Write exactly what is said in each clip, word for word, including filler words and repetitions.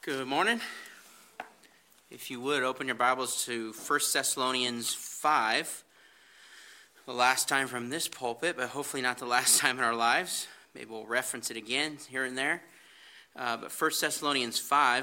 Good morning. If you would, open your Bibles to First Thessalonians five. The last time from this pulpit, but hopefully not the last time in our lives. Maybe we'll reference it again here and there. Uh, but First Thessalonians five,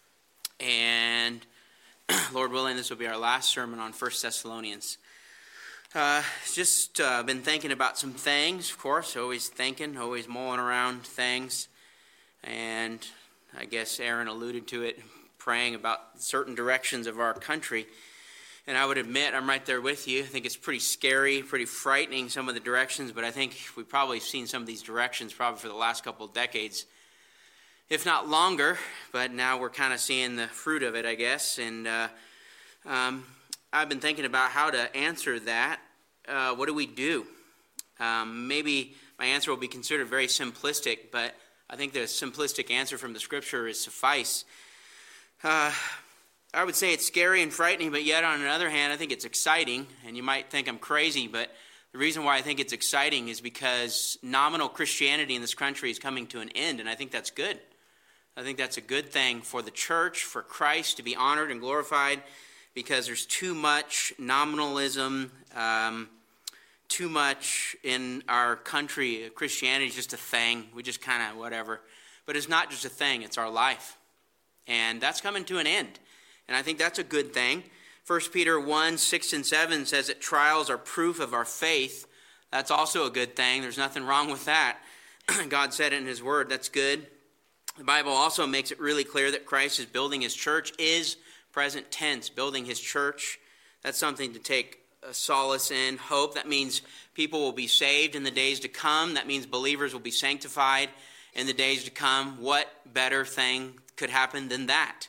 and Lord willing, this will be our last sermon on First Thessalonians. Uh, just uh, been thinking about some things, of course, always thinking, always mulling around things. And I guess Aaron alluded to it, praying about certain directions of our country. And I would admit, I'm right there with you. I think it's pretty scary, pretty frightening, some of the directions, but I think we've probably seen some of these directions probably for the last couple of decades, if not longer, but now we're kind of seeing the fruit of it, I guess. And uh, um, I've been thinking about how to answer that. Uh, what do we do? Um, maybe my answer will be considered very simplistic, but I think the simplistic answer from the Scripture is suffice. Uh, I would say it's scary and frightening, but yet on the other hand, I think it's exciting. And you might think I'm crazy, but the reason why I think it's exciting is because nominal Christianity in this country is coming to an end, and I think that's good. I think that's a good thing for the church, for Christ to be honored and glorified, because there's too much nominalism, um, too much in our country. Christianity is just a thing. We just kind of whatever. But it's not just a thing. It's our life. And that's coming to an end. And I think that's a good thing. First Peter one, six and seven says that trials are proof of our faith. That's also a good thing. There's nothing wrong with that. God said it in His Word. That's good. The Bible also makes it really clear that Christ is building His church, is present tense, building His church. That's something to take solace in, hope. That means people will be saved in the days to come. That means believers will be sanctified in the days to come. What better thing could happen than that?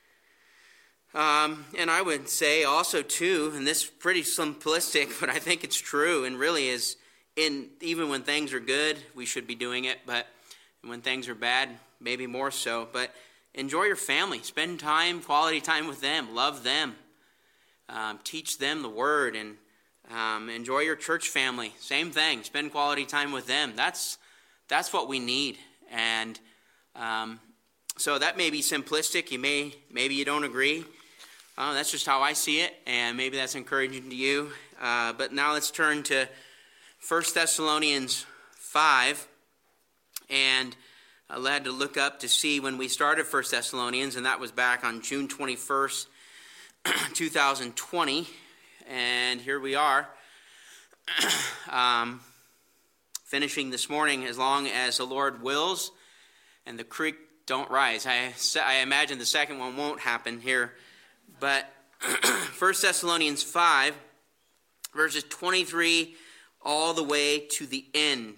Um, and I would say also too, and this is pretty simplistic, but I think it's true and really is, in even when things are good, we should be doing it, but when things are bad, maybe more so. But enjoy your family. Spend time, quality time with them. Love them. Um, teach them the Word, and um, enjoy your church family. Same thing. Spend quality time with them. That's that's what we need. And um, so that may be simplistic. You may maybe you don't agree. Uh, that's just how I see it, and maybe that's encouraging to you. Uh, but now let's turn to First Thessalonians five, and I had to look up to see when we started First Thessalonians, and that was back on June twenty-first. two thousand twenty, and here we are, um, finishing this morning, as long as the Lord wills and the creek don't rise. I, I imagine the second one won't happen here, but First Thessalonians five, verses twenty-three all the way to the end.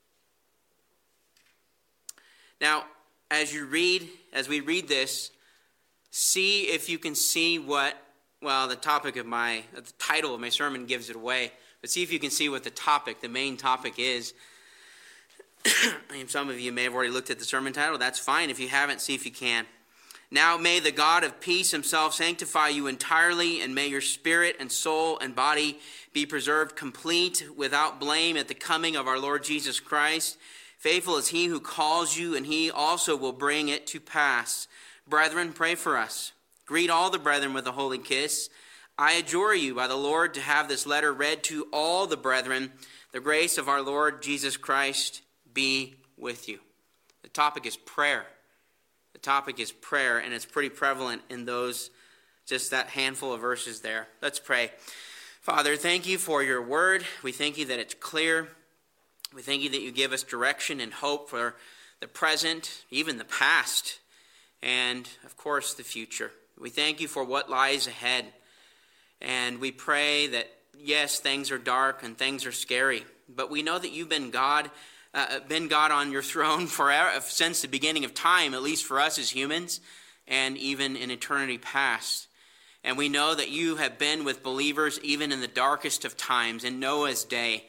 Now, as you read, as we read this, see if you can see what, well, the topic of my, the title of my sermon gives it away, but see if you can see what the topic, the main topic is. Some of you may have already looked at the sermon title. That's fine. If you haven't, see if you can. Now may the God of peace Himself sanctify you entirely, and may your spirit and soul and body be preserved complete, without blame, at the coming of our Lord Jesus Christ. Faithful is He who calls you, and He also will bring it to pass. Brethren, pray for us. Greet all the brethren with a holy kiss. I adjure you by the Lord to have this letter read to all the brethren. The grace of our Lord Jesus Christ be with you. The topic is prayer. The topic is prayer, and it's pretty prevalent in those, just that handful of verses there. Let's pray. Father, thank you for your word. We thank you that it's clear. We thank you that you give us direction and hope for the present, even the past, and, of course, the future. We thank you for what lies ahead. And we pray that, yes, things are dark and things are scary, but we know that you've been God, uh, been God on your throne forever, since the beginning of time, at least for us as humans, and even in eternity past. And we know that you have been with believers even in the darkest of times, in Noah's day.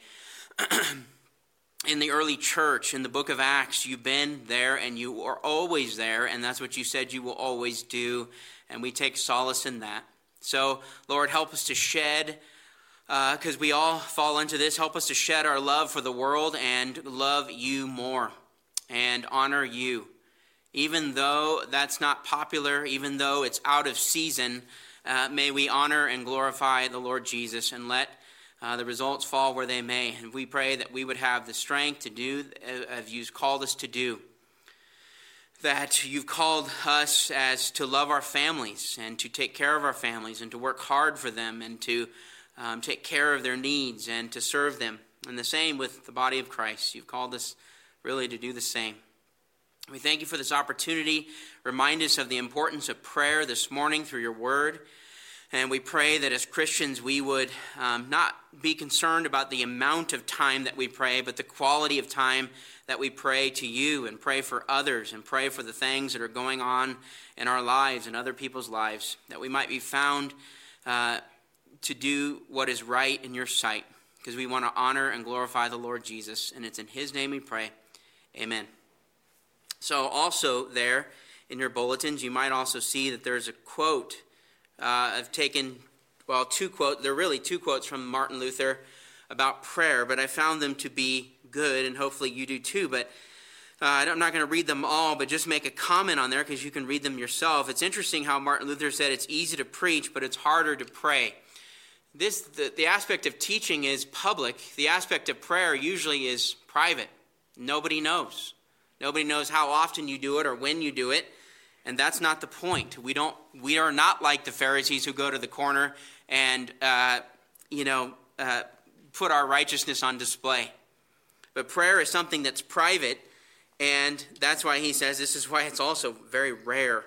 In the early church, in the book of Acts, you've been there and you are always there, and that's what you said you will always do, and we take solace in that. So, Lord, help us to shed, because uh, we all fall into this, help us to shed our love for the world and love you more and honor you Even though that's not popular, even though it's out of season, uh, may we honor and glorify the Lord Jesus and let uh, the results fall where they may. And we pray that we would have the strength to do as you've called us to do. That you've called us as to love our families and to take care of our families and to work hard for them and to um, take care of their needs and to serve them. And the same with the body of Christ. You've called us really to do the same. We thank you for this opportunity. Remind us of the importance of prayer this morning through your word. And we pray that as Christians we would um, not be concerned about the amount of time that we pray, but the quality of time that we pray to you and pray for others and pray for the things that are going on in our lives and other people's lives, that we might be found uh, to do what is right in your sight, because we want to honor and glorify the Lord Jesus. And it's in his name we pray. Amen. So also there in your bulletins, you might also see that there's a quote. Uh, I've taken, well, two quotes. They're really two quotes from Martin Luther about prayer, but I found them to be good, and hopefully you do too. But uh, I'm not going to read them all, but just make a comment on there because you can read them yourself. It's interesting how Martin Luther said it's easy to preach, but it's harder to pray. This the, the aspect of teaching is public. The aspect of prayer usually is private. Nobody knows. Nobody knows how often you do it or when you do it, and that's not the point. We don't. We are not like the Pharisees who go to the corner and uh, you know uh, put our righteousness on display. But prayer is something that's private, and that's why he says this is why it's also very rare.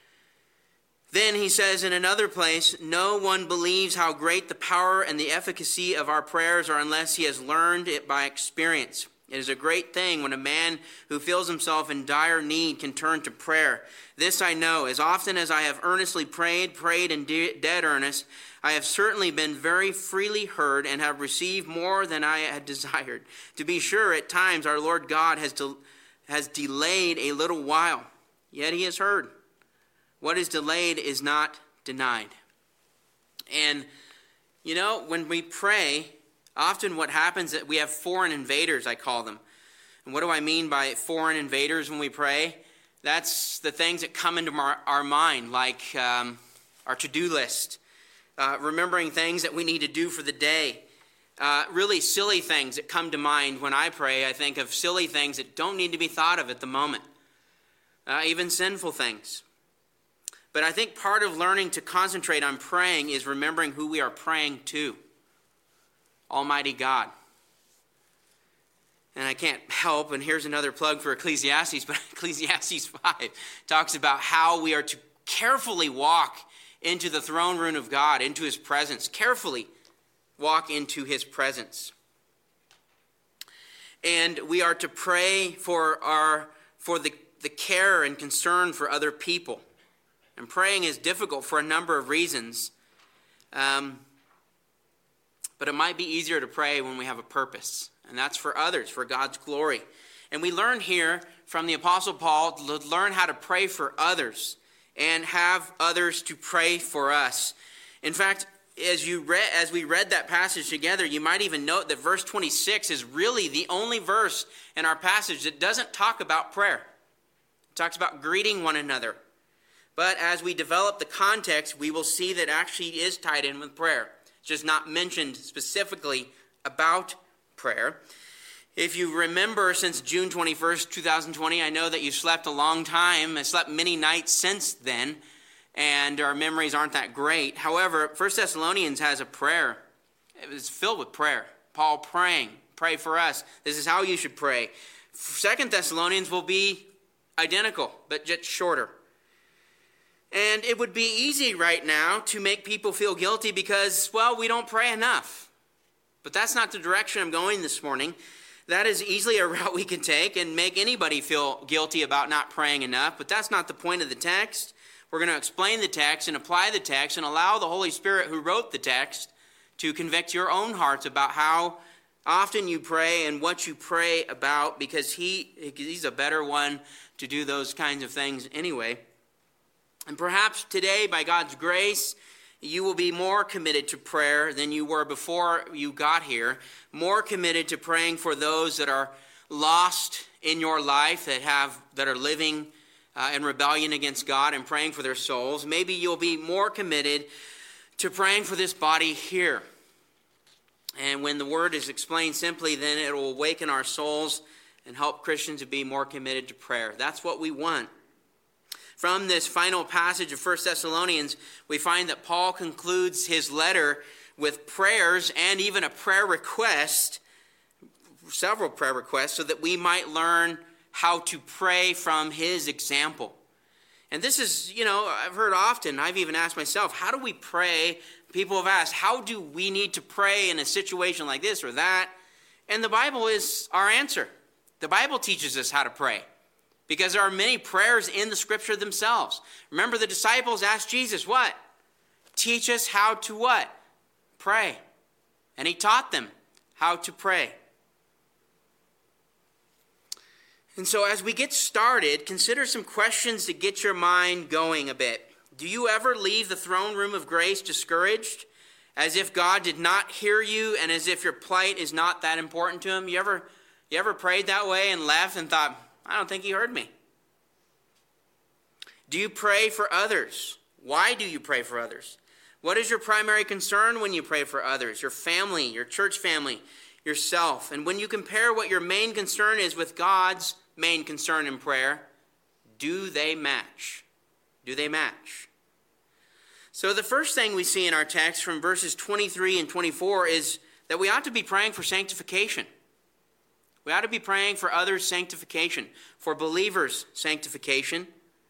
Then he says in another place, no one believes how great the power and the efficacy of our prayers are unless he has learned it by experience. It is a great thing when a man who feels himself in dire need can turn to prayer. This I know, as often as I have earnestly prayed, prayed in de- dead earnest, I have certainly been very freely heard and have received more than I had desired. To be sure, at times our Lord God has, de- has delayed a little while, yet he has heard. What is delayed is not denied. And, you know, when we pray, often what happens is that we have foreign invaders, I call them. And what do I mean by foreign invaders when we pray? That's the things that come into our, our mind, like um, our to-do list, uh, remembering things that we need to do for the day. Uh, really silly things that come to mind when I pray. I think of silly things that don't need to be thought of at the moment. Uh, even sinful things. But I think part of learning to concentrate on praying is remembering who we are praying to. Almighty God. And I can't help, and here's another plug for Ecclesiastes, but Ecclesiastes five talks about how we are to carefully walk into the throne room of God, into his presence. Carefully walk into his presence. And we are to pray for our for the, the care and concern for other people. And praying is difficult for a number of reasons. Um, but it might be easier to pray when we have a purpose. And that's for others, for God's glory. And we learn here from the Apostle Paul to learn how to pray for others and have others to pray for us. In fact, as you read, as we read that passage together, you might even note that verse twenty-six is really the only verse in our passage that doesn't talk about prayer. It talks about greeting one another. But as we develop the context, we will see that actually is tied in with prayer. It's just not mentioned specifically about prayer. If you remember, since June twenty-first, twenty twenty, I know that you've slept a long time. I slept many nights since then, and our memories aren't that great. However, First Thessalonians has a prayer. It was filled with prayer. Paul praying, pray for us. This is how you should pray. Second Thessalonians will be identical, but just shorter. And it would be easy right now to make people feel guilty because, well, we don't pray enough. But that's not the direction I'm going this morning. That is easily a route we can take and make anybody feel guilty about not praying enough. But that's not the point of the text. We're going to explain the text and apply the text and allow the Holy Spirit who wrote the text to convict your own hearts about how often you pray and what you pray about, because he, he's a better one to do those kinds of things anyway. And perhaps today, by God's grace, you will be more committed to prayer than you were before you got here, more committed to praying for those that are lost in your life, that have that are living uh, in rebellion against God and praying for their souls, maybe you'll be more committed to praying for this body here. And when the word is explained simply, then it will awaken our souls and help Christians to be more committed to prayer. That's what we want. From this final passage of First Thessalonians, we find that Paul concludes his letter with prayers and even a prayer request, several prayer requests, so that we might learn how to pray from his example. And this is, you know, I've heard often, I've even asked myself, how do we pray? People have asked, how do we need to pray in a situation like this or that? And the Bible is our answer. The Bible teaches us how to pray because there are many prayers in the Scripture themselves. Remember, the disciples asked Jesus, what? Teach us how to what? Pray. And he taught them how to pray. And so as we get started, consider some questions to get your mind going a bit. Do you ever leave the throne room of grace discouraged, as if God did not hear you and as if your plight is not that important to him? You ever, you ever prayed that way and left and thought, I don't think he heard me? Do you pray for others? Why do you pray for others? What is your primary concern when you pray for others? Your family, your church family, yourself. And when you compare what your main concern is with God's main concern in prayer, do they match? Do they match? So the first thing we see in our text from verses twenty-three and twenty-four is that we ought to be praying for sanctification. We ought to be praying for others' sanctification, for believers' sanctification,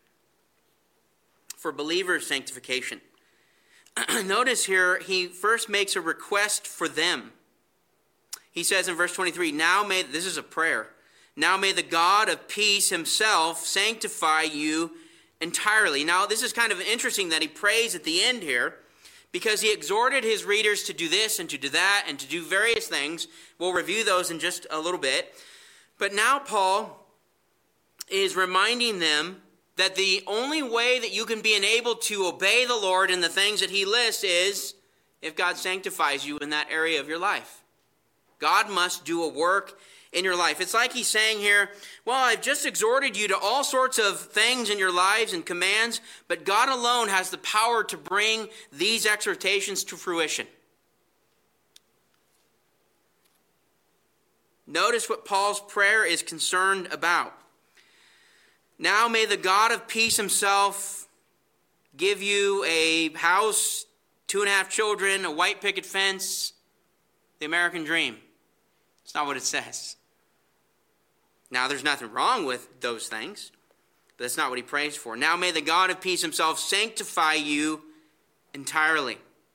for believers' sanctification. Notice here, he first makes a request for them. He says in verse twenty-three, now may, this is a prayer, now may the God of peace himself sanctify you entirely. Now, this is kind of interesting that he prays at the end here, because he exhorted his readers to do this and to do that and to do various things. We'll review those in just a little bit. But now Paul is reminding them that the only way that you can be enabled to obey the Lord in the things that he lists is if God sanctifies you in that area of your life. God must do a work in your life. It's like he's saying here, well, I've just exhorted you to all sorts of things in your lives and commands, but God alone has the power to bring these exhortations to fruition. Notice what Paul's prayer is concerned about. Now may the God of peace himself give you a house, two and a half children, a white picket fence, the American dream. That's not what it says. Now, there's nothing wrong with those things, but that's not what he prays for. Now may the God of peace himself sanctify you entirely.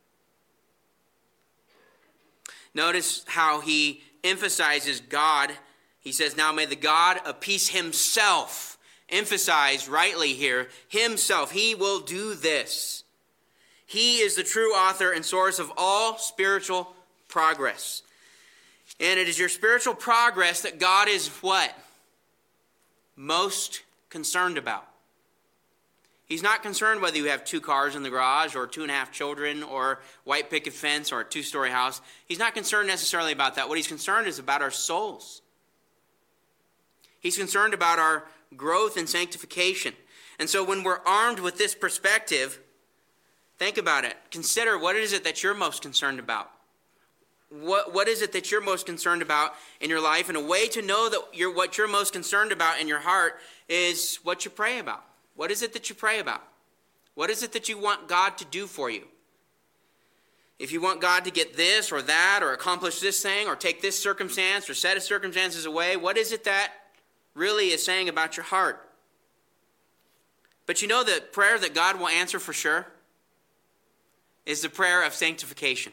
Notice how he emphasizes God. He says, now may the God of peace himself, emphasize rightly here, himself. He will do this. He is the true author and source of all spiritual progress. And it is your spiritual progress that God is what? Most concerned about. He's not concerned whether you have two cars in the garage or two and a half children or white picket fence or a two-story house. He's not concerned necessarily about that. What he's concerned is about our souls. He's concerned about our growth and sanctification. And so when we're armed with this perspective, think about it. Consider, what is it that you're most concerned about? What, what is it that you're most concerned about in your life? And a way to know that you're, what you're most concerned about in your heart is what you pray about. What is it that you pray about? What is it that you want God to do for you? If you want God to get this or that or accomplish this thing or take this circumstance or set of circumstances away, what is it that really is saying about your heart? But you know the prayer that God will answer for sure is the prayer of sanctification.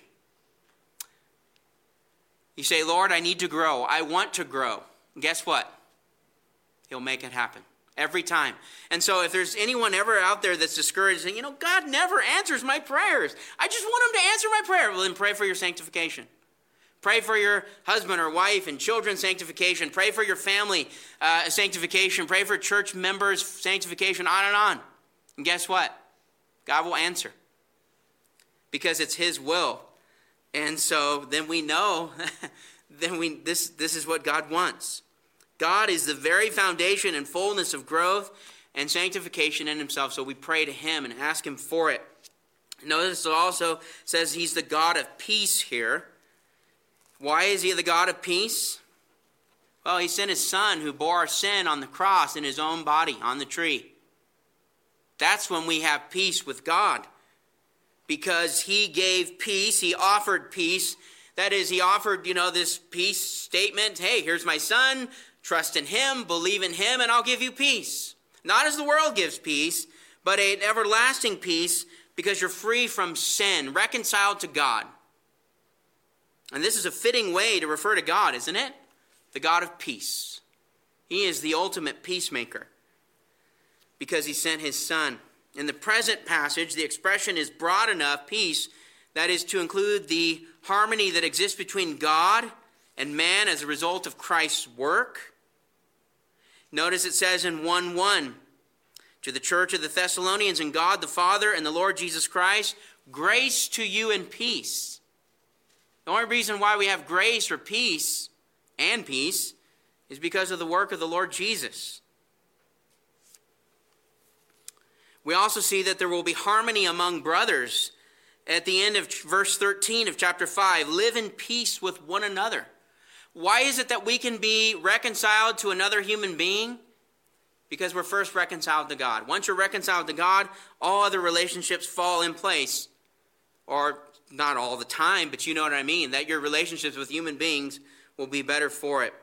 You say, Lord, I need to grow. I want to grow. And guess what? He'll make it happen every time. And so if there's anyone ever out there that's discouraged, saying, you know, God never answers my prayers. I just want him to answer my prayer. Well, then pray for your sanctification. Pray for your husband or wife and children's sanctification. Pray for your family uh, sanctification. Pray for church members' sanctification, on and on. And guess what? God will answer. Because it's his will. And so then we know, then we this this is what God wants. God is the very foundation and fullness of growth, and sanctification in himself. So we pray to him and ask him for it. Notice it also says he's the God of peace here. Why is he the God of peace? Well, he sent his son who bore our sin on the cross in his own body on the tree. That's when we have peace with God. Because he gave peace, he offered peace. That is, he offered, you know, this peace statement. Hey, here's my son. Trust in him, believe in him, and I'll give you peace. Not as the world gives peace, but an everlasting peace because you're free from sin, reconciled to God. And this is a fitting way to refer to God, isn't it? The God of peace. He is the ultimate peacemaker because he sent his son. In the present passage, the expression is broad enough, peace, that is to include the harmony that exists between God and man as a result of Christ's work. Notice it says in one one, to the church of the Thessalonians, and God the Father and the Lord Jesus Christ, grace to you and peace. The only reason why we have grace or peace and peace is because of the work of the Lord Jesus. We also see that there will be harmony among brothers at the end of verse thirteen of chapter five. Live in peace with one another. Why is it that we can be reconciled to another human being? Because we're first reconciled to God. Once you're reconciled to God, all other relationships fall in place. Or not all the time, but you know what I mean. That your relationships with human beings will be better for it.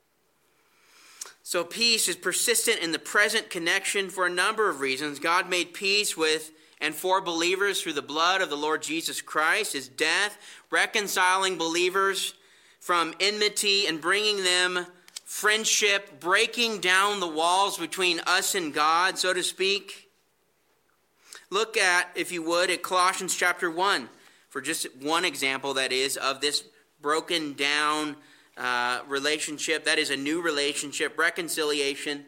So peace is persistent in the present connection for a number of reasons. God made peace with and for believers through the blood of the Lord Jesus Christ, his death, reconciling believers from enmity and bringing them friendship, breaking down the walls between us and God, so to speak. Look at, if you would, at Colossians chapter one, for just one example, that is, of this broken down uh, relationship. That is a new relationship, reconciliation.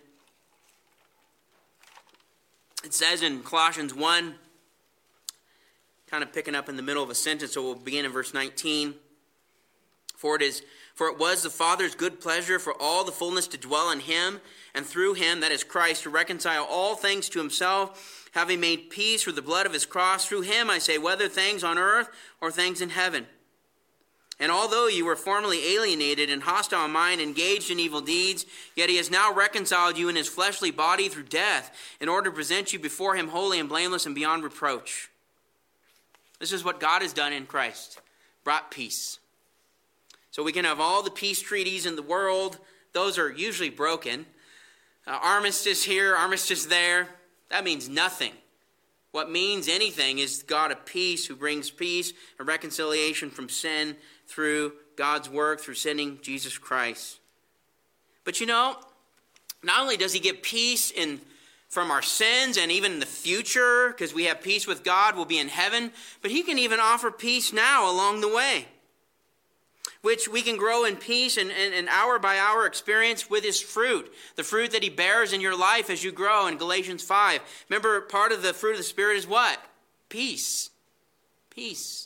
It says in Colossians one, kind of picking up in the middle of a sentence, so we'll begin in verse nineteen. For it is, for it was the Father's good pleasure for all the fullness to dwell in him, and through him, that is Christ, to reconcile all things to himself, having made peace through the blood of his cross. Through him, I say, whether things on earth or things in heaven. And although you were formerly alienated and hostile in mind, engaged in evil deeds, yet he has now reconciled you in his fleshly body through death, in order to present you before him holy and blameless and beyond reproach. This is what God has done in Christ, brought peace. So we can have all the peace treaties in the world. Those are usually broken. Uh, armistice here, armistice there. That means nothing. What means anything is God of peace who brings peace and reconciliation from sin through God's work, through sending Jesus Christ. But you know, not only does he give peace in from our sins and even in the future, because we have peace with God, we'll be in heaven, but he can even offer peace now along the way, which we can grow in peace and, and, and hour by hour experience with his fruit, the fruit that he bears in your life as you grow in Galatians five. Remember, part of the fruit of the Spirit is what? Peace. Peace.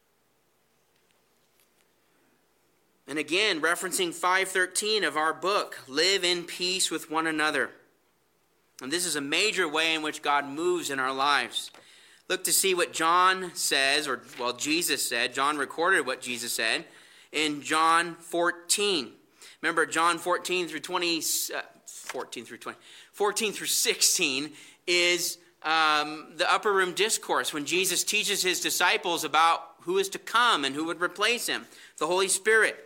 And again, referencing five thirteen of our book, live in peace with one another. And this is a major way in which God moves in our lives. Look to see what John says, or, well, Jesus said. John recorded what Jesus said in John fourteen. Remember, John fourteen through twenty, uh, fourteen through twenty, fourteen through sixteen is um, the upper room discourse when Jesus teaches his disciples about who is to come and who would replace him, the Holy Spirit.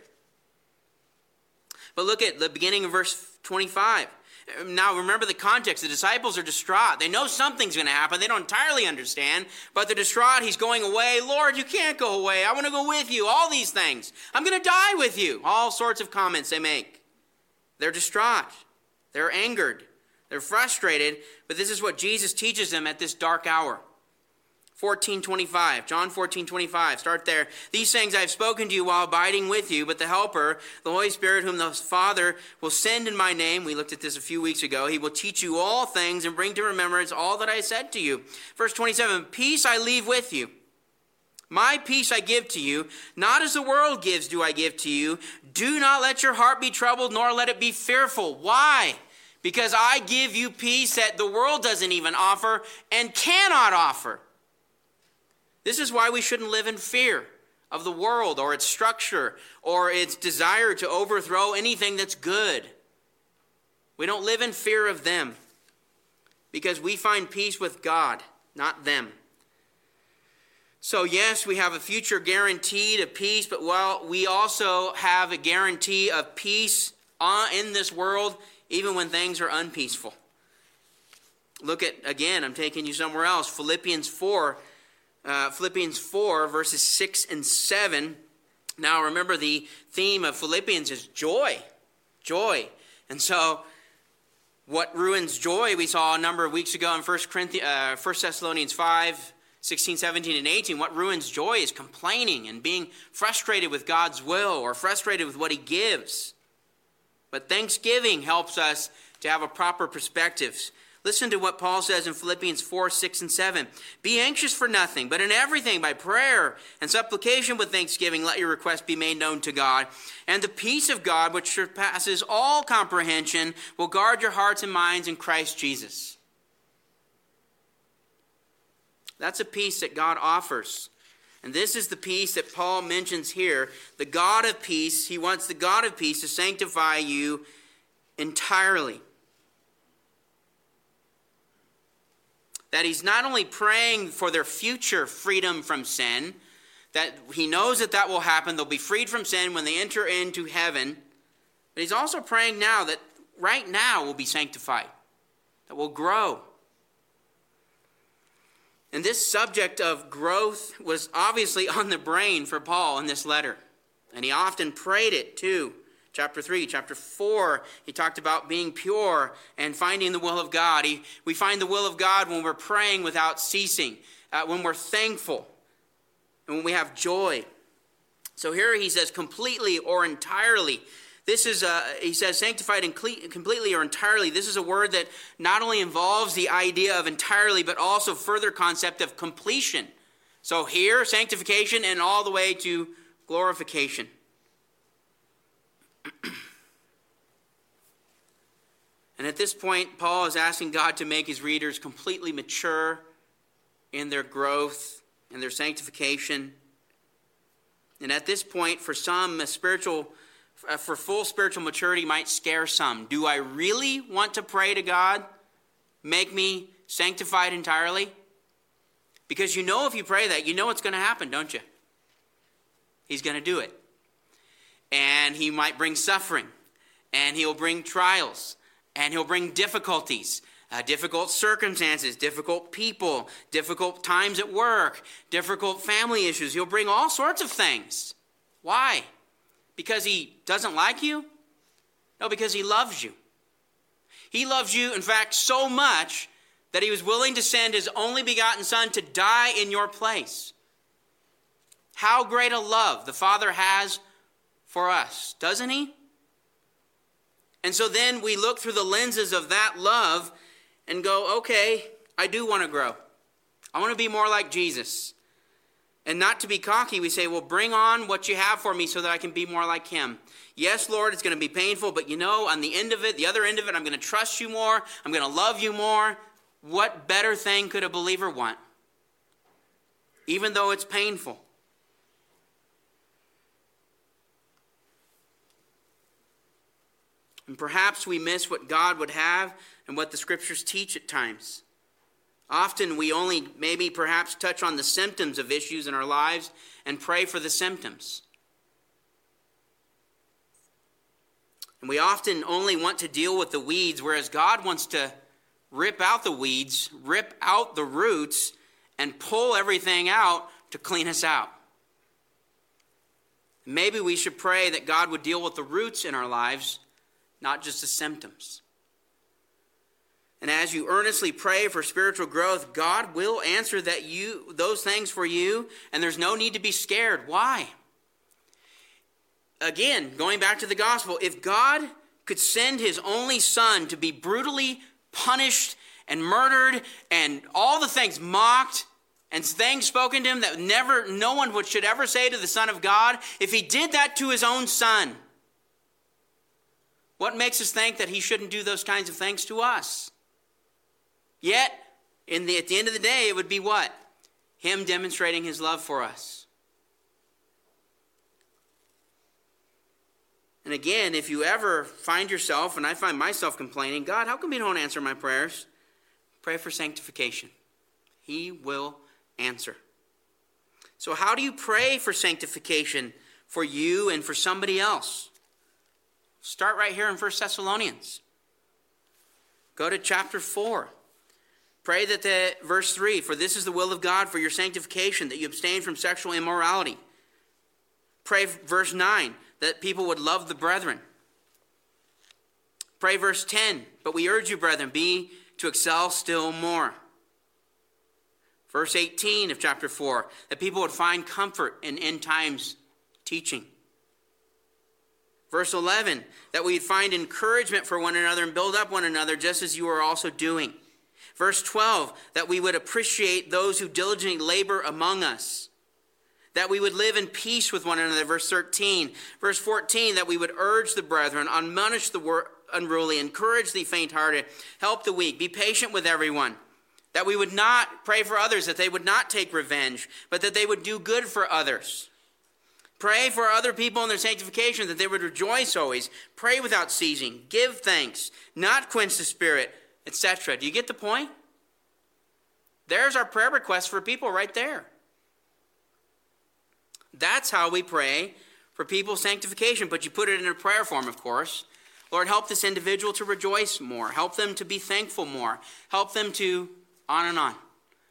But look at the beginning of verse twenty-five. Now, remember the context. The disciples are distraught. They know something's going to happen. They don't entirely understand, but they're distraught. He's going away. Lord, you can't go away. I want to go with you. All these things. I'm going to die with you. All sorts of comments they make. They're distraught. They're angered. They're frustrated, but this is what Jesus teaches them at this dark hour. fourteen twenty-five, John fourteen twenty-five, start there. These things I have spoken to you while abiding with you, but the Helper, the Holy Spirit, whom the Father will send in my name, we looked at this a few weeks ago, he will teach you all things and bring to remembrance all that I said to you. Verse twenty-seven, peace I leave with you. My peace I give to you, not as the world gives do I give to you. Do not let your heart be troubled, nor let it be fearful. Why? because I give you peace that the world doesn't even offer and cannot offer. This is why we shouldn't live in fear of the world or its structure or its desire to overthrow anything that's good. We don't live in fear of them because we find peace with God, not them. So yes, we have a future guaranteed of peace, but while we also have a guarantee of peace in this world, even when things are unpeaceful. Look at, again, I'm taking you somewhere else, Philippians four, uh, Philippians four, verses six and seven. Now remember, the theme of Philippians is joy, joy. And so what ruins joy, we saw a number of weeks ago in First Corinthians, uh, First Thessalonians five, sixteen, seventeen, and eighteen. What ruins joy is complaining and being frustrated with God's will or frustrated with what he gives. But thanksgiving helps us to have a proper perspective. Listen to what Paul says in Philippians four, six, and seven. Be anxious for nothing, but in everything by prayer and supplication with thanksgiving, let your requests be made known to God. And the peace of God, which surpasses all comprehension, will guard your hearts and minds in Christ Jesus. That's a peace that God offers. And this is the peace that Paul mentions here. The God of peace, he wants the God of peace to sanctify you entirely. That he's not only praying for their future freedom from sin, that he knows that that will happen. They'll be freed from sin when they enter into heaven. But he's also praying now that right now we'll be sanctified, that we'll grow. And this subject of growth was obviously on the brain for Paul in this letter. And he often prayed it too. Chapter three, chapter four, he talked about being pure and finding the will of God. He, we find the will of God when we're praying without ceasing, uh, when we're thankful, and when we have joy. So here he says completely or entirely. This is, a, he says, sanctified and completely or entirely. This is a word that not only involves the idea of entirely, but also further concept of completion. So here, sanctification and all the way to glorification. And at this point, Paul is asking God to make his readers completely mature in their growth and their sanctification. And at this point, for some, a spiritual for full spiritual maturity might scare some. Do I really want to pray to God, make me sanctified entirely? Because you know if you pray that, you know what's going to happen, don't you? He's going to do it. And he might bring suffering. And he'll bring trials. And he'll bring difficulties. Uh, difficult circumstances, difficult people, difficult times at work, difficult family issues. He'll bring all sorts of things. Why? Because he doesn't like you? No, because he loves you. He loves you, in fact, so much that he was willing to send his only begotten Son to die in your place. How great a love the Father has for us, doesn't he? And so then we look through the lenses of that love and go, okay, I do want to grow. I want to be more like Jesus. And not to be cocky, we say, well, bring on what you have for me so that I can be more like him. Yes, Lord, it's going to be painful, but you know, on the end of it, the other end of it, I'm going to trust you more. I'm going to love you more. What better thing could a believer want? Even though it's painful. And perhaps we miss what God would have and what the scriptures teach at times. Often we only maybe perhaps touch on the symptoms of issues in our lives and pray for the symptoms. And we often only want to deal with the weeds, whereas God wants to rip out the weeds, rip out the roots, and pull everything out to clean us out. Maybe we should pray that God would deal with the roots in our lives, not just the symptoms. And as you earnestly pray for spiritual growth, God will answer that you those things for you, and there's no need to be scared. Why? Again, going back to the gospel, if God could send his only Son to be brutally punished and murdered and all the things mocked and things spoken to him that never no one would, should ever say to the Son of God, if he did that to his own Son, What makes us think that he shouldn't do those kinds of things to us? Yet, in the, at the end of the day, it would be what? Him demonstrating his love for us. And again, if you ever find yourself, and I find myself complaining, God, how come you don't answer my prayers? Pray for sanctification. He will answer. So how do you pray for sanctification for you and for somebody else? Start right here in First Thessalonians. Go to chapter four. Pray that the, verse three, for this is the will of God for your sanctification, that you abstain from sexual immorality. Pray verse nine, that people would love the brethren. Pray verse ten, but we urge you, brethren, be to excel still more. Verse eighteen of chapter four, that people would find comfort in end times teaching. Verse eleven, that we'd find encouragement for one another and build up one another just as you are also doing. Verse twelve, that we would appreciate those who diligently labor among us. That we would live in peace with one another. Verse thirteen. Verse fourteen, that we would urge the brethren, admonish the unruly, encourage the faint-hearted, help the weak, be patient with everyone. That we would not pray for others, that they would not take revenge, but that they would do good for others. Pray for other people in their sanctification, that they would rejoice always. Pray without ceasing. Give thanks. Not quench the spirit, et cetera. Do you get the point? There's our prayer request for people right there. That's how we pray for people's sanctification. But you put it in a prayer form, of course. Lord, help this individual to rejoice more. Help them to be thankful more. Help them to on and on.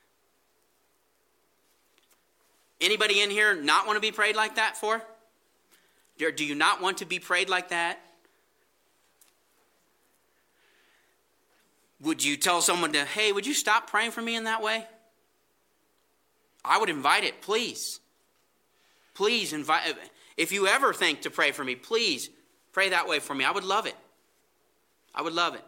Anybody in here not want to be prayed like that for? Do you not want to be prayed like that? Would you tell someone to, hey, would you stop praying for me in that way? I would invite it, please. Please invite. If you ever think to pray for me, please pray that way for me. I would love it. I would love it.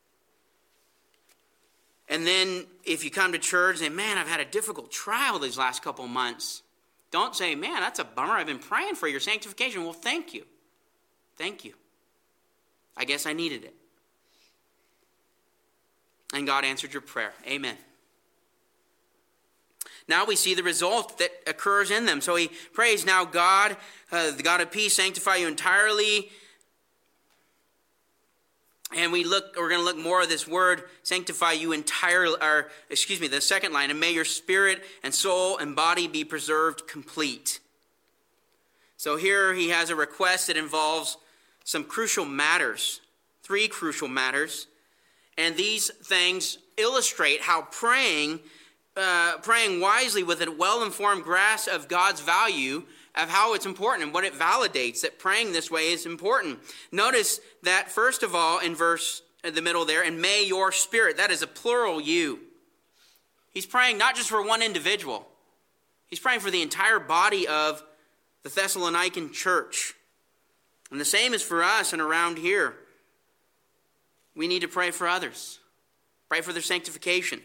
And then if you come to church and say, man, I've had a difficult trial these last couple months. Don't say, man, that's a bummer. I've been praying for your sanctification. Well, thank you. Thank you. I guess I needed it. And God answered your prayer. Amen. Now we see the result that occurs in them. So he prays, now God, uh, the God of peace, sanctify you entirely. And we look, we're going to look more at this word, sanctify you entirely, or excuse me, the second line, and may your spirit and soul and body be preserved complete. So here he has a request that involves some crucial matters, three crucial matters. And these things illustrate how praying, uh, praying wisely with a well-informed grasp of God's value, of how it's important and what it validates, that praying this way is important. Notice that first of all in verse, in the middle there, and may your spirit, that is a plural you. He's praying not just for one individual. He's praying for the entire body of the Thessalonican church. And the same is for us and around here. We need to pray for others. Pray for their sanctification.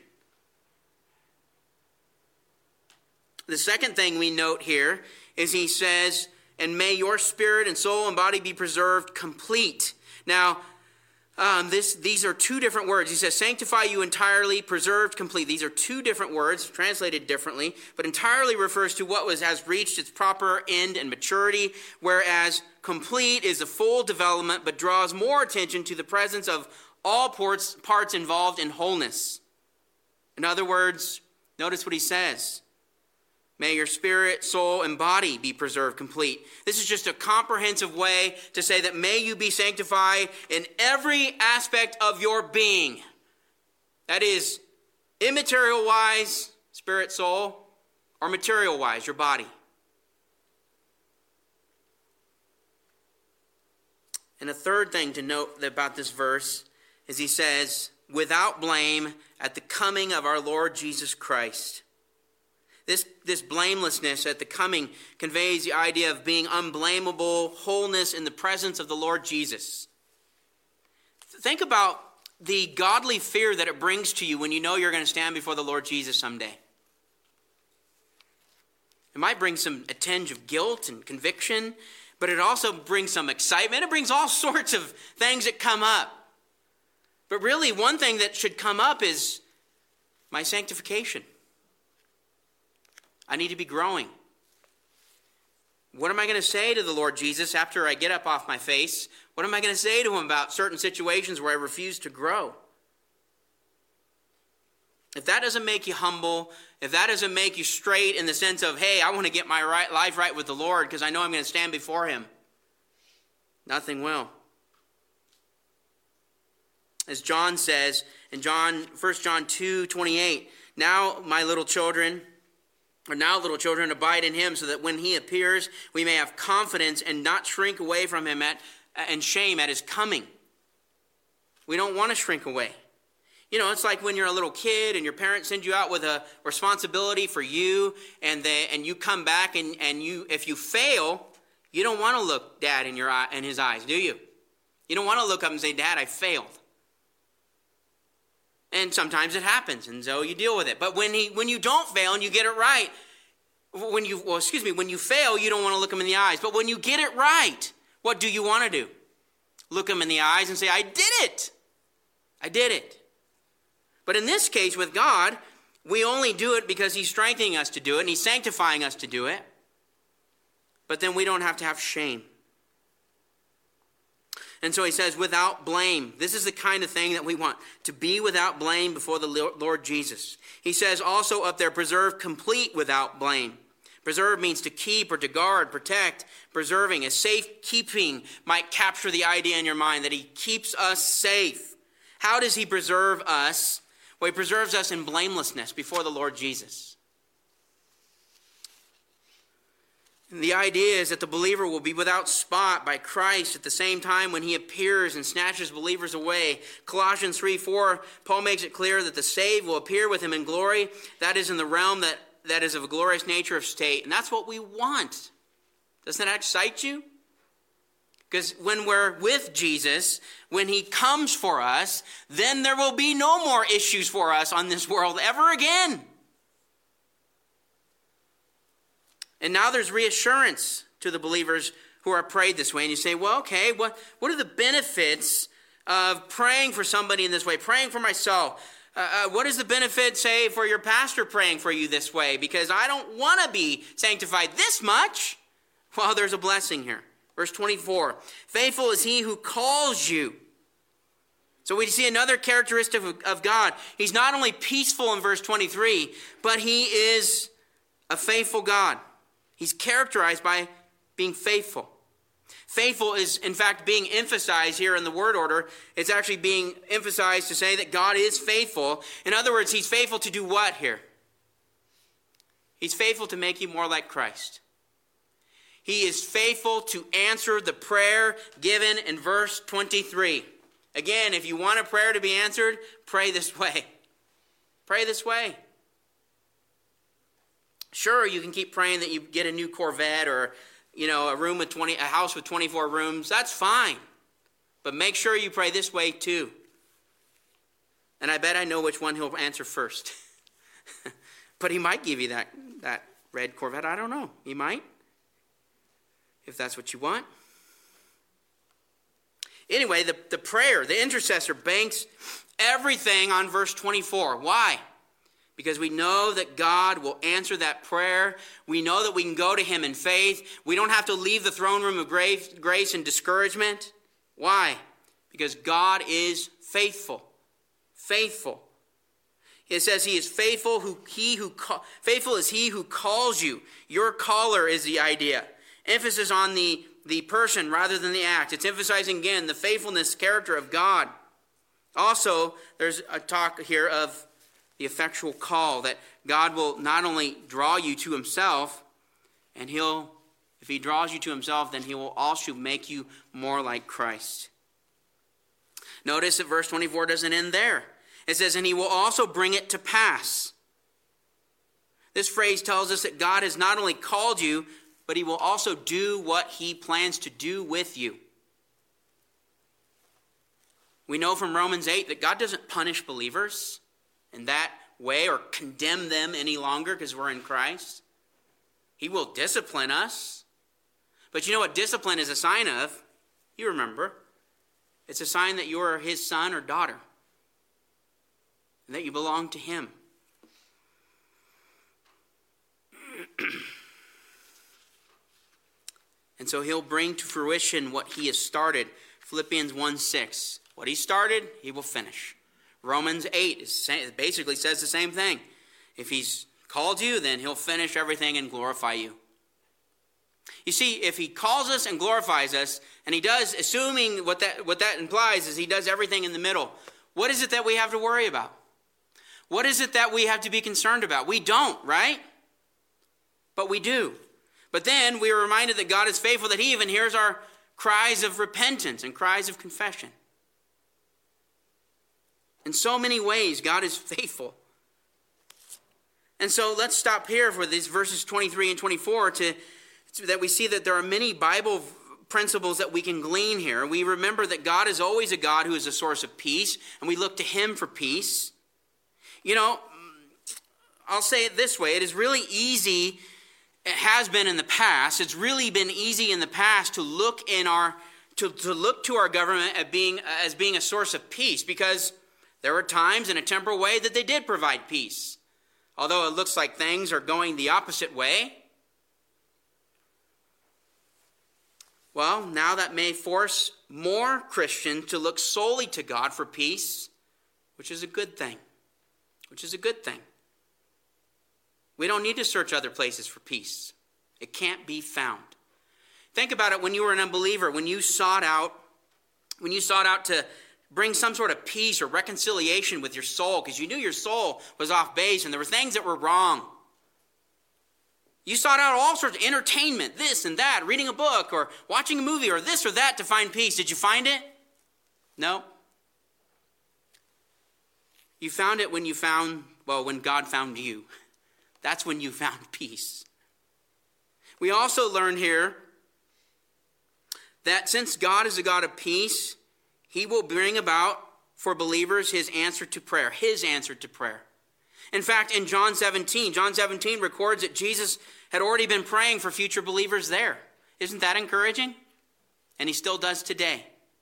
The second thing we note here is he says, and may your spirit and soul and body be preserved complete. Now, um, this these are two different words. He says, sanctify you entirely, preserved complete. These are two different words, translated differently, but entirely refers to what was has reached its proper end and maturity, whereas complete is a full development, but draws more attention to the presence of all parts, parts involved in wholeness. In other words, notice what he says. May your spirit, soul, and body be preserved complete. This is just a comprehensive way to say that may you be sanctified in every aspect of your being. That is, immaterial-wise, spirit, soul, or material-wise, your body. And a third thing to note about this verse is he says, without blame at the coming of our Lord Jesus Christ. This, this blamelessness at the coming conveys the idea of being unblameable, wholeness in the presence of the Lord Jesus. Think about the godly fear that it brings to you when you know you're going to stand before the Lord Jesus someday. It might bring some a tinge of guilt and conviction, But it also brings some excitement. It brings all sorts of things that come up. But really, one thing that should come up is my sanctification. I need to be growing. What am I going to say to the Lord Jesus after I get up off my face? What am I going to say to him about certain situations where I refuse to grow? If that doesn't make you humble, if that doesn't make you straight in the sense of, hey, I want to get my right, life right with the Lord because I know I'm going to stand before him, nothing will. As John says in John, First John two twenty-eight, now my little children, or now little children, abide in him so that when he appears, we may have confidence and not shrink away from him at, and shame at his coming. We don't want to shrink away. You know, it's like when you're a little kid and your parents send you out with a responsibility for you, and they and you come back and, and you if you fail, you don't want to look dad in your eye, in his eyes, do you? You don't want to look up and say, Dad, I failed. And sometimes it happens, and so you deal with it. But when he when you don't fail and you get it right, when you well, excuse me, when you fail, you don't want to look him in the eyes. But when you get it right, what do you want to do? Look him in the eyes and say, I did it. I did it. But in this case with God, we only do it because he's strengthening us to do it, and he's sanctifying us to do it. But then we don't have to have shame. And so he says, without blame. This is the kind of thing that we want, to be without blame before the Lord Jesus. He says also up there, preserve complete without blame. Preserve means to keep or to guard, protect, preserving. A safekeeping might capture the idea in your mind that he keeps us safe. How does he preserve us? Well, he preserves us in blamelessness before the Lord Jesus. And the idea is that the believer will be without spot by Christ at the same time when he appears and snatches believers away. Colossians three four, Paul makes it clear that the saved will appear with him in glory. That is in the realm that, that is of a glorious nature of state. And that's what we want. Doesn't that excite you? Because when we're with Jesus, when he comes for us, then there will be no more issues for us on this world ever again. And now there's reassurance to the believers who are prayed this way. And you say, well, okay, what, what are the benefits of praying for somebody in this way, praying for myself? Uh, uh, what is the benefit, say, for your pastor praying for you this way? Because I don't want to be sanctified this much. Well, there's a blessing here. Verse twenty-four, faithful is he who calls you. So we see another characteristic of, of God. He's not only peaceful in verse twenty-three, but he is a faithful God. He's characterized by being faithful. Faithful is, in fact, being emphasized here in the word order. It's actually being emphasized to say that God is faithful. In other words, he's faithful to do what here? He's faithful to make you more like Christ. He is faithful to answer the prayer given in verse twenty-three. Again, if you want a prayer to be answered, pray this way. Pray this way. Sure, you can keep praying that you get a new Corvette or, you know, a room with twenty, a house with twenty-four rooms. That's fine. But make sure you pray this way too. And I bet I know which one he'll answer first. But he might give you that, that red Corvette. I don't know. He might. If that's what you want. Anyway, the, the prayer, the intercessor banks everything on verse twenty-four. Why? Because we know that God will answer that prayer. We know that we can go to him in faith. We don't have to leave the throne room of grace, grace and discouragement. Why? Because God is faithful. Faithful. It says he is faithful. Who he who call, faithful is he who calls you. Your caller is the idea. Emphasis on the, the person rather than the act. It's emphasizing again the faithfulness character of God. Also, there's a talk here of the effectual call, that God will not only draw you to himself, and he'll, if he draws you to himself, then he will also make you more like Christ. Notice that verse twenty-four doesn't end there. It says, and he will also bring it to pass. This phrase tells us that God has not only called you, but he will also do what he plans to do with you. We know from Romans eight that God doesn't punish believers in that way or condemn them any longer because we're in Christ. He will discipline us. But you know what discipline is a sign of? You remember. It's a sign that you are his son or daughter, and that you belong to him. And so he'll bring to fruition what he has started. Philippians one six. What he started, he will finish. Romans eight is basically says the same thing. If he's called you, then he'll finish everything and glorify you. You see, if he calls us and glorifies us, and he does, assuming what that, what that implies is he does everything in the middle, what is it that we have to worry about? What is it that we have to be concerned about? We don't, right? But we do. But then we are reminded that God is faithful, that he even hears our cries of repentance and cries of confession. In so many ways, God is faithful. And so let's stop here for these verses twenty-three and twenty-four to, to that we see that there are many Bible principles that we can glean here. We remember that God is always a God who is a source of peace, and we look to him for peace. You know, I'll say it this way. It is really easy, it has been in the past, it's really been easy in the past to look in our to, to look to our government as being as being a source of peace, because there were times in a temporal way that they did provide peace. Although it looks like things are going the opposite way. Well, now that may force more Christians to look solely to God for peace, which is a good thing. Which is a good thing. We don't need to search other places for peace. It can't be found. Think about it when you were an unbeliever, when you sought out, when you sought out to bring some sort of peace or reconciliation with your soul, because you knew your soul was off base and there were things that were wrong. You sought out all sorts of entertainment, this and that, reading a book or watching a movie or this or that to find peace. Did you find it? No. You found it when you found, well, when God found you. That's when you found peace. We also learn here that since God is a God of peace, he will bring about for believers his answer to prayer, his answer to prayer. In fact, in John seventeen, John seventeen records that Jesus had already been praying for future believers there. Isn't that encouraging? And he still does today.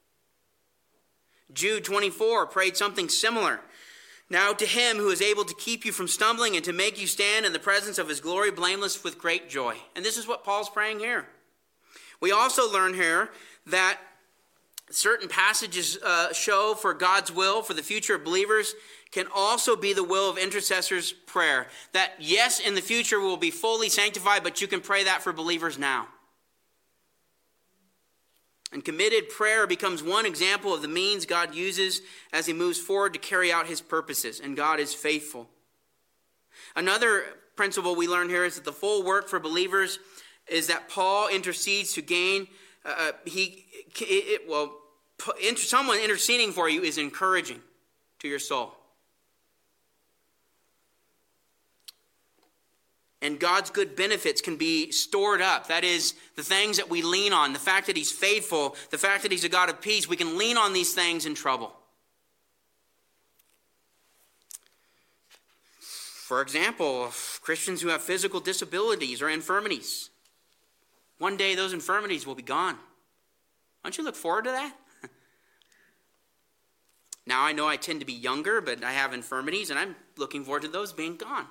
Jude twenty-four prayed something similar. Now to him who is able to keep you from stumbling and to make you stand in the presence of his glory blameless with great joy. And this is what Paul's praying here. We also learn here that certain passages uh, show for God's will for the future of believers can also be the will of intercessors' prayer. That yes, in the future we'll be fully sanctified, but you can pray that for believers now. And committed prayer becomes one example of the means God uses as he moves forward to carry out his purposes, and God is faithful. Another principle we learn here is that the full work for believers is that Paul intercedes to gain, uh, he, it, well, someone interceding for you is encouraging to your soul. And God's good benefits can be stored up. That is, the things that we lean on, the fact that he's faithful, the fact that he's a God of peace, we can lean on these things in trouble. For example, Christians who have physical disabilities or infirmities. One day those infirmities will be gone. Don't you look forward to that? Now I know I tend to be younger, but I have infirmities, and I'm looking forward to those being gone.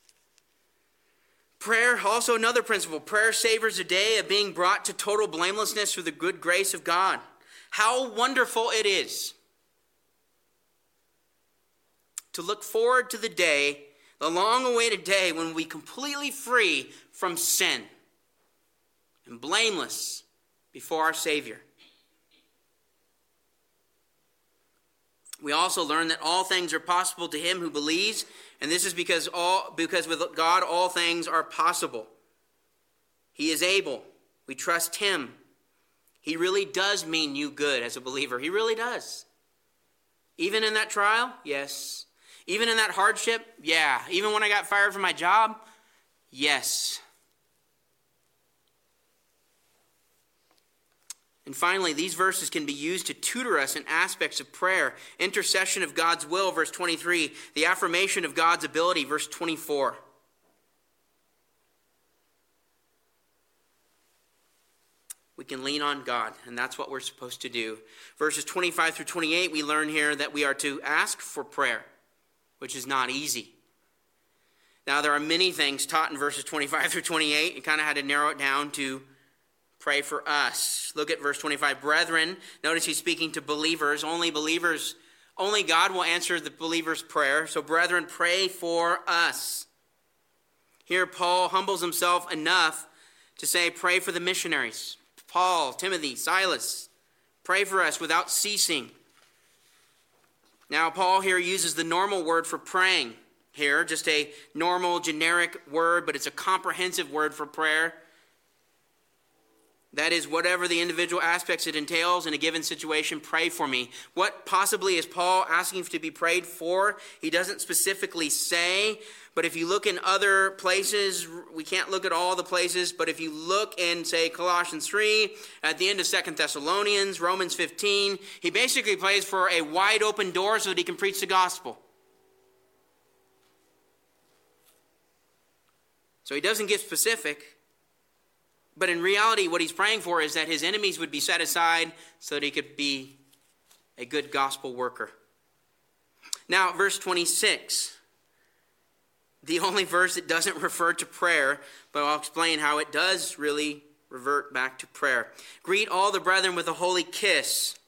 Prayer, also another principle. Prayer savors a day of being brought to total blamelessness through the good grace of God. How wonderful it is to look forward to the day, the long-awaited day when we'll be completely free from sin and blameless before our Savior. We also learn that all things are possible to him who believes, and this is because all because with God all things are possible. He is able. We trust him. He really does mean you good as a believer. He really does. Even in that trial? Yes. Even in that hardship? Yeah. Even when I got fired from my job? Yes. And finally, these verses can be used to tutor us in aspects of prayer. Intercession of God's will, verse twenty-three. The affirmation of God's ability, verse twenty-four. we can lean on God, and that's what we're supposed to do. Verses twenty-five through twenty-eight, we learn here that we are to ask for prayer, which is not easy. Now, there are many things taught in verses twenty-five through twenty-eight. You kind of had to narrow it down to pray for us. Look at verse twenty-five. Brethren, notice he's speaking to believers. Only believers, only God will answer the believer's prayer. So, brethren, pray for us. Here, Paul humbles himself enough to say, pray for the missionaries. Paul, Timothy, Silas, pray for us without ceasing. Now, Paul here uses the normal word for praying here, just a normal, generic word, but it's a comprehensive word for prayer. That is, whatever the individual aspects it entails in a given situation, pray for me. What possibly is Paul asking to be prayed for? He doesn't specifically say, but if you look in other places, we can't look at all the places, but if you look in, say, Colossians three, at the end of Second Thessalonians, Romans fifteen, he basically prays for a wide open door so that he can preach the gospel. So he doesn't get specific. But in reality, what he's praying for is that his enemies would be set aside so that he could be a good gospel worker. Now, verse twenty-six. The only verse that doesn't refer to prayer, but I'll explain how it does really revert back to prayer. Greet all the brethren with a holy kiss.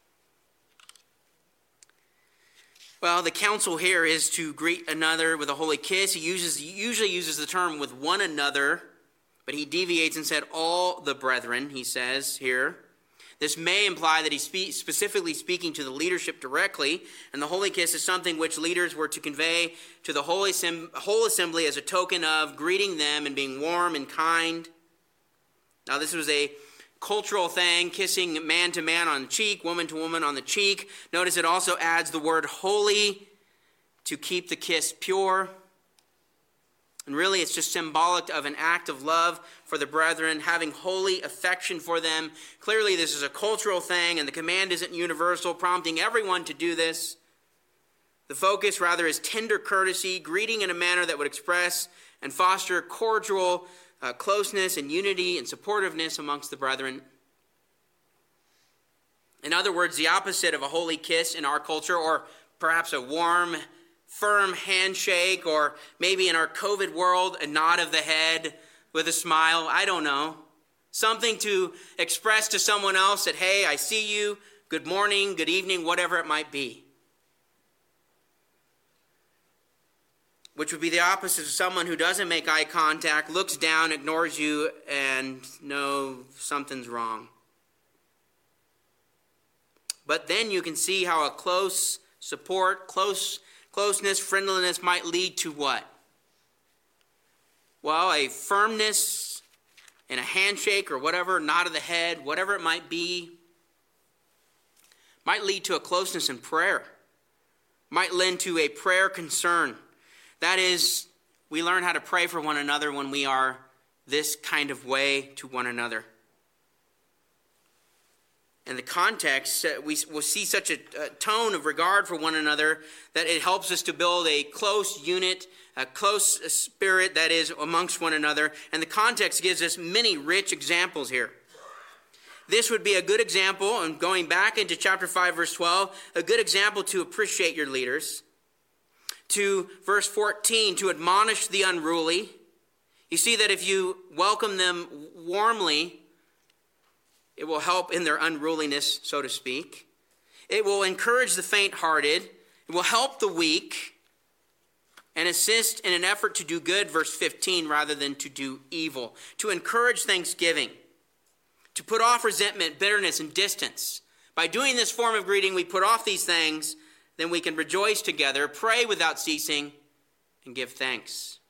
Well, the counsel here is to greet another with a holy kiss. He uses he usually uses the term with one another, but he deviates and said all the brethren, he says here. This may imply that he's spe- specifically speaking to the leadership directly, and the holy kiss is something which leaders were to convey to the whole, assemb- whole assembly as a token of greeting them and being warm and kind. Now, this was a cultural thing, kissing man to man on the cheek, woman to woman on the cheek. Notice it also adds the word holy to keep the kiss pure. And really, it's just symbolic of an act of love for the brethren, having holy affection for them. Clearly, this is a cultural thing, and the command isn't universal, prompting everyone to do this. The focus, rather, is tender courtesy, greeting in a manner that would express and foster cordial uh, closeness and unity and supportiveness amongst the brethren. In other words, the opposite of a holy kiss in our culture, or perhaps a warm, firm handshake, or maybe in our COVID world, a nod of the head with a smile. I don't know. Something to express to someone else that, hey, I see you, good morning, good evening, whatever it might be. Which would be the opposite of someone who doesn't make eye contact, looks down, ignores you, and no, something's wrong. But then you can see how a close support, close Closeness, friendliness might lead to what? Well, a firmness in a handshake or whatever, nod of the head, whatever it might be, might lead to a closeness in prayer. Might lend to a prayer concern. That is, we learn how to pray for one another when we are this kind of way to one another. In the context, uh, we will see such a, a tone of regard for one another that it helps us to build a close unit, a close spirit that is amongst one another. And the context gives us many rich examples here. This would be a good example, and going back into chapter five, verse twelve, a good example to appreciate your leaders. To verse fourteen, to admonish the unruly. You see that if you welcome them warmly, it will help in their unruliness, so to speak. It will encourage the faint-hearted. It will help the weak and assist in an effort to do good, verse fifteen, rather than to do evil. To encourage thanksgiving. To put off resentment, bitterness, and distance. By doing this form of greeting, we put off these things, then we can rejoice together, pray without ceasing, and give thanks.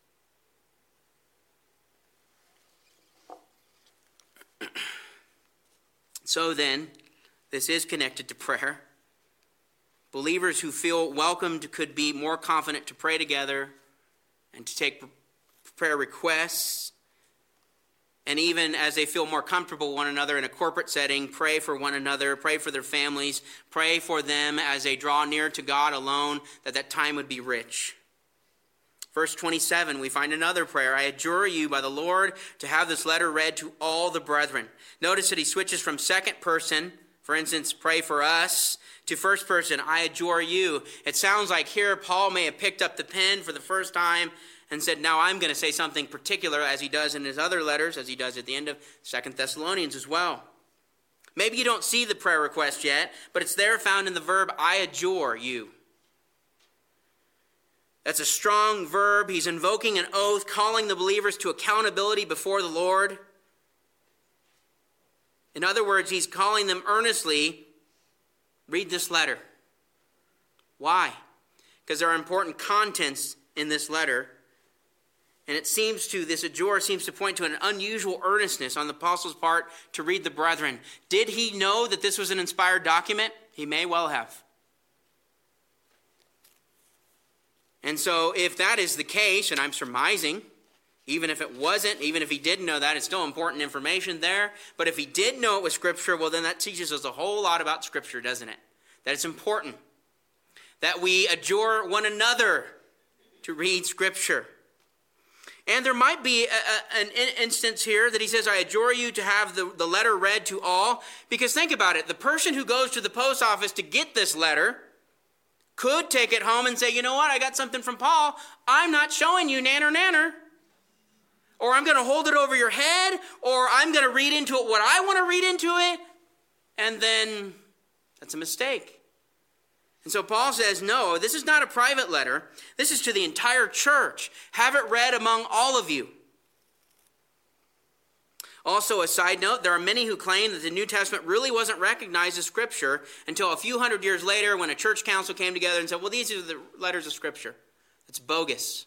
So then, this is connected to prayer. Believers who feel welcomed could be more confident to pray together and to take prayer requests. And even as they feel more comfortable with one another in a corporate setting, pray for one another, pray for their families, pray for them as they draw near to God alone, that that time would be rich. Verse twenty-seven, we find another prayer. I adjure you by the Lord to have this letter read to all the brethren. Notice that he switches from second person, for instance, pray for us, to first person, I adjure you. It sounds like here Paul may have picked up the pen for the first time and said, now I'm going to say something particular, as he does in his other letters, as he does at the end of Second Thessalonians as well. Maybe you don't see the prayer request yet, but it's there found in the verb, I adjure you. That's a strong verb. He's invoking an oath, calling the believers to accountability before the Lord. In other words, he's calling them earnestly, read this letter. Why? Because there are important contents in this letter. And it seems to, this adjure seems to point to an unusual earnestness on the apostle's part to read the brethren. Did he know that this was an inspired document? He may well have. And so if that is the case, and I'm surmising, even if it wasn't, even if he didn't know that, it's still important information there. But if he did know it was Scripture, well, then that teaches us a whole lot about Scripture, doesn't it? That it's important that we adjure one another to read Scripture. And there might be a, a, an instance here that he says, I adjure you to have the, the letter read to all. Because think about it. The person who goes to the post office to get this letter could take it home and say, you know what, I got something from Paul. I'm not showing you nanner nanner. Or I'm going to hold it over your head. Or I'm going to read into it what I want to read into it. And then that's a mistake. And so Paul says, no, this is not a private letter. This is to the entire church. Have it read among all of you. Also, a side note, there are many who claim that the New Testament really wasn't recognized as Scripture until a few hundred years later when a church council came together and said, well, these are the letters of Scripture. It's bogus.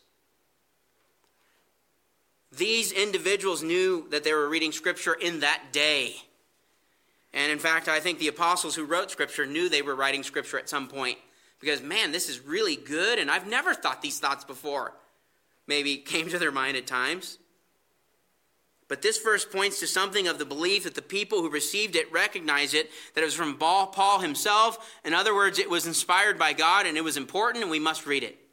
These individuals knew that they were reading Scripture in that day. And in fact, I think the apostles who wrote Scripture knew they were writing Scripture at some point. Because, man, this is really good, and I've never thought these thoughts before. Maybe came to their mind at times. But this verse points to something of the belief that the people who received it recognize it, that it was from Paul himself. In other words, it was inspired by God, and it was important, and we must read it.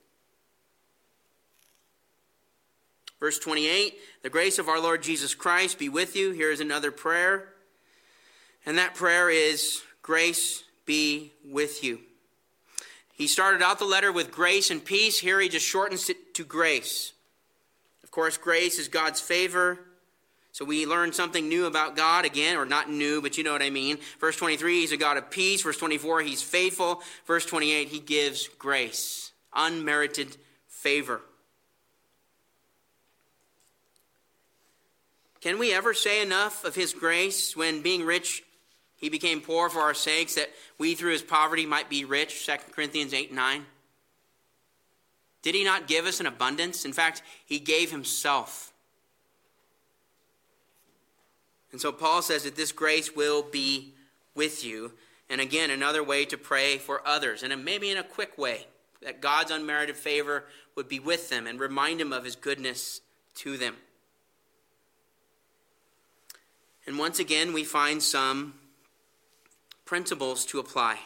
Verse twenty-eight, the grace of our Lord Jesus Christ be with you. Here is another prayer. And that prayer is, grace be with you. He started out the letter with grace and peace. Here he just shortens it to grace. Of course, grace is God's favor. So we learn something new about God again, or not new, but you know what I mean. Verse twenty-three, he's a God of peace. Verse twenty-four, he's faithful. Verse twenty-eight, he gives grace, unmerited favor. Can we ever say enough of his grace when being rich, he became poor for our sakes, that we through his poverty might be rich? Second Corinthians eight nine. Did he not give us an abundance? In fact, he gave himself. And so Paul says that this grace will be with you. And again, another way to pray for others, and maybe in a quick way, that God's unmerited favor would be with them and remind them of his goodness to them. And once again, we find some principles to apply.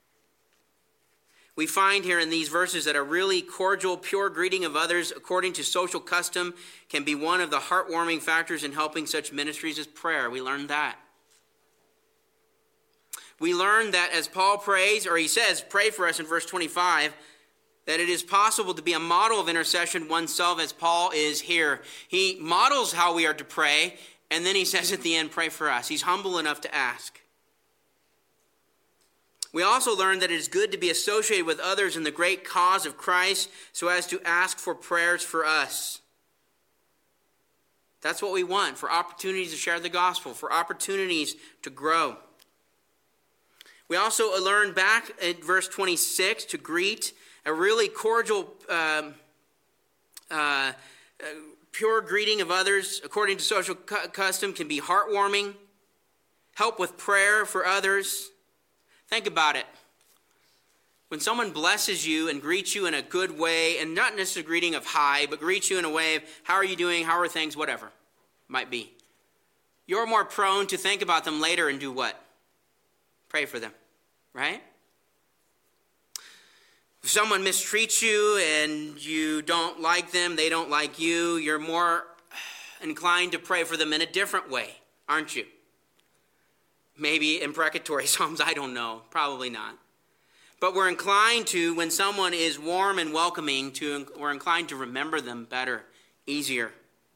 We find here in these verses that a really cordial, pure greeting of others according to social custom can be one of the heartwarming factors in helping such ministries as prayer. We learned that. We learned that as Paul prays, or he says, pray for us in verse twenty-five, that it is possible to be a model of intercession oneself as Paul is here. He models how we are to pray, and then he says at the end, pray for us. He's humble enough to ask. We also learned that it is good to be associated with others in the great cause of Christ so as to ask for prayers for us. That's what we want, for opportunities to share the gospel, for opportunities to grow. We also learned back at verse twenty-six to greet a really cordial, um, uh, uh, pure greeting of others according to social cu- custom can be heartwarming, help with prayer for others. Think about it. When someone blesses you and greets you in a good way, and not necessarily a greeting of hi, but greets you in a way of how are you doing, how are things, whatever might be, you're more prone to think about them later and do what? Pray for them, right? If someone mistreats you and you don't like them, they don't like you, you're more inclined to pray for them in a different way, aren't you? Maybe imprecatory psalms, I don't know. Probably not. But we're inclined to, when someone is warm and welcoming, to we're inclined to remember them better, easier.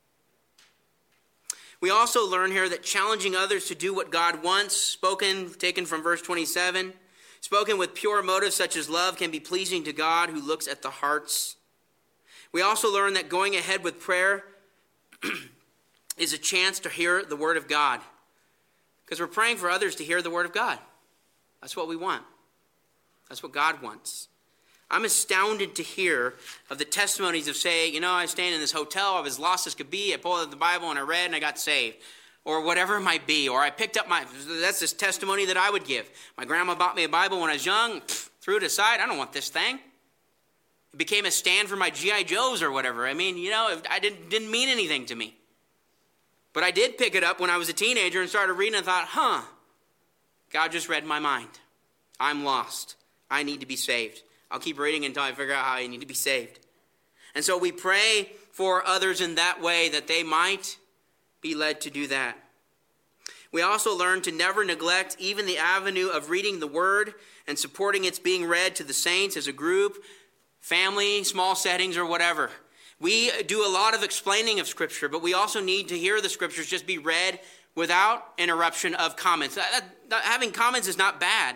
We also learn here that challenging others to do what God wants, spoken, taken from verse twenty-seven, spoken with pure motives such as love, can be pleasing to God who looks at the hearts. We also learn that going ahead with prayer is a chance to hear the word of God. Because we're praying for others to hear the word of God. That's what we want. That's what God wants. I'm astounded to hear of the testimonies of, say, you know, I was staying in this hotel, I was lost as could be, I pulled out the Bible and I read and I got saved. Or whatever it might be. Or I picked up my, that's this testimony that I would give. My grandma bought me a Bible when I was young, pff, threw it aside, I don't want this thing. It became a stand for my G I Joes or whatever. I mean, you know, I didn't, didn't mean anything to me. But I did pick it up when I was a teenager and started reading and thought, huh, God just read my mind. I'm lost. I need to be saved. I'll keep reading until I figure out how I need to be saved. And so we pray for others in that way that they might be led to do that. We also learn to never neglect even the avenue of reading the word and supporting its being read to the saints as a group, family, small settings, or whatever. We do a lot of explaining of Scripture, but we also need to hear the Scriptures just be read without interruption of comments. That, that, having comments is not bad.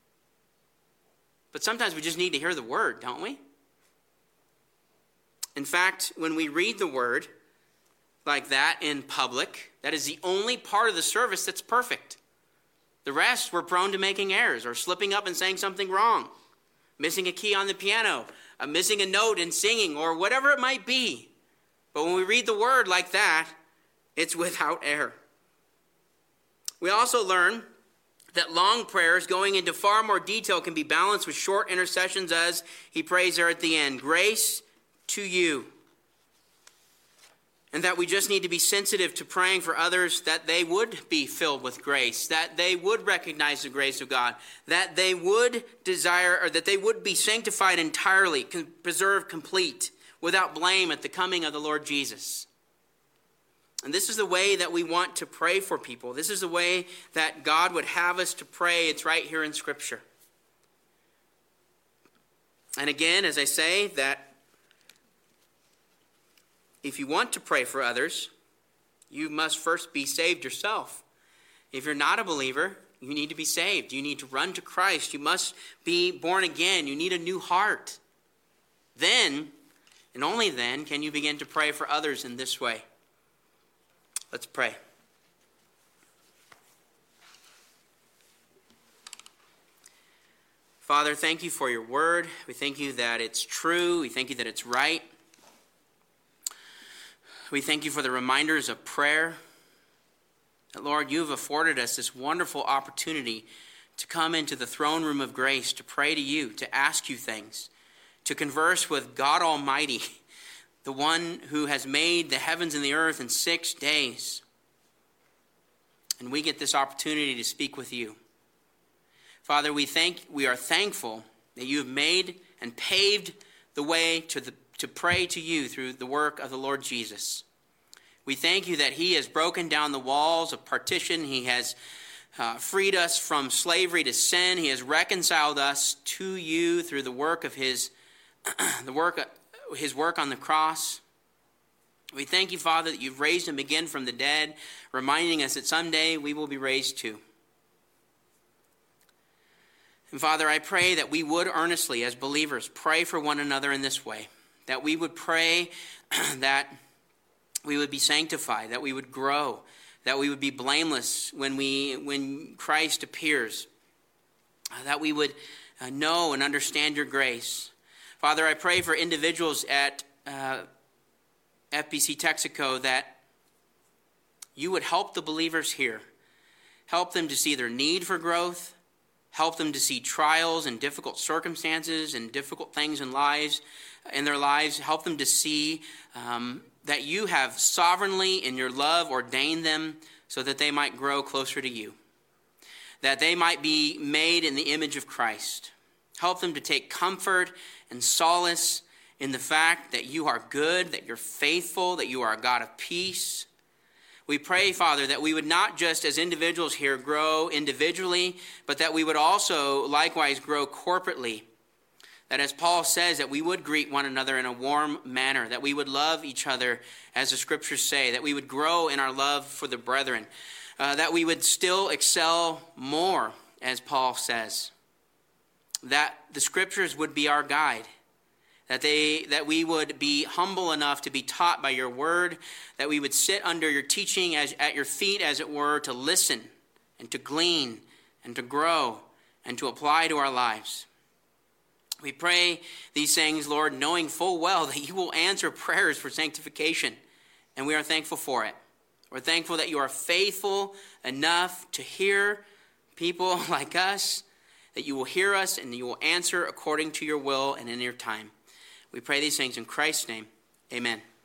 But sometimes we just need to hear the word, don't we? In fact, when we read the word like that in public, that is the only part of the service that's perfect. The rest, we're prone to making errors or slipping up and saying something wrong, missing a key on the piano, uh, missing a note in singing, or whatever it might be. But when we read the word like that, it's without error. We also learn that long prayers going into far more detail can be balanced with short intercessions, as he prays there at the end. Grace to you. And that we just need to be sensitive to praying for others, that they would be filled with grace, that they would recognize the grace of God, that they would desire, or that they would be sanctified entirely, preserved complete, without blame at the coming of the Lord Jesus. And this is the way that we want to pray for people. This is the way that God would have us to pray. It's right here in Scripture. And again, as I say, that if you want to pray for others, you must first be saved yourself. If you're not a believer, you need to be saved. You need to run to Christ. You must be born again. You need a new heart. Then, and only then, can you begin to pray for others in this way. Let's pray. Father, thank you for your word. We thank you that it's true. We thank you that it's right. We thank you for the reminders of prayer. That, Lord, you have afforded us this wonderful opportunity to come into the throne room of grace, to pray to you, to ask you things, to converse with God Almighty, the one who has made the heavens and the earth in six days. And we get this opportunity to speak with you. Father, we thank we are thankful that you have made and paved the way to the to pray to you through the work of the Lord Jesus. We thank you that he has broken down the walls of partition. He has uh, freed us from slavery to sin. He has reconciled us to you through the work of his the work his work on the cross. We thank you, Father, that you've raised him again from the dead, reminding us that someday we will be raised too. And Father, I pray that we would earnestly, as believers, pray for one another in this way. That we would pray that we would be sanctified, that we would grow, that we would be blameless when we when Christ appears, that we would know and understand your grace. Father, I pray for individuals at uh, F B C Texaco that you would help the believers here. Help them to see their need for growth. Help them to see trials and difficult circumstances and difficult things in lives, in their lives. Help them to see um, that you have sovereignly in your love ordained them so that they might grow closer to you, that they might be made in the image of Christ. Help them to take comfort and solace in the fact that you are good, that you're faithful, that you are a God of peace. We pray, Father, that we would not just as individuals here grow individually, but that we would also likewise grow corporately. That as Paul says, that we would greet one another in a warm manner, that we would love each other as the scriptures say, that we would grow in our love for the brethren, uh, that we would still excel more, as Paul says, that the scriptures would be our guide, that they that we would be humble enough to be taught by your word, that we would sit under your teaching as, at your feet, as it were, to listen and to glean and to grow and to apply to our lives. We pray these things, Lord, knowing full well that you will answer prayers for sanctification, and we are thankful for it. We're thankful that you are faithful enough to hear people like us, that you will hear us and you will answer according to your will and in your time. We pray these things in Christ's name. Amen.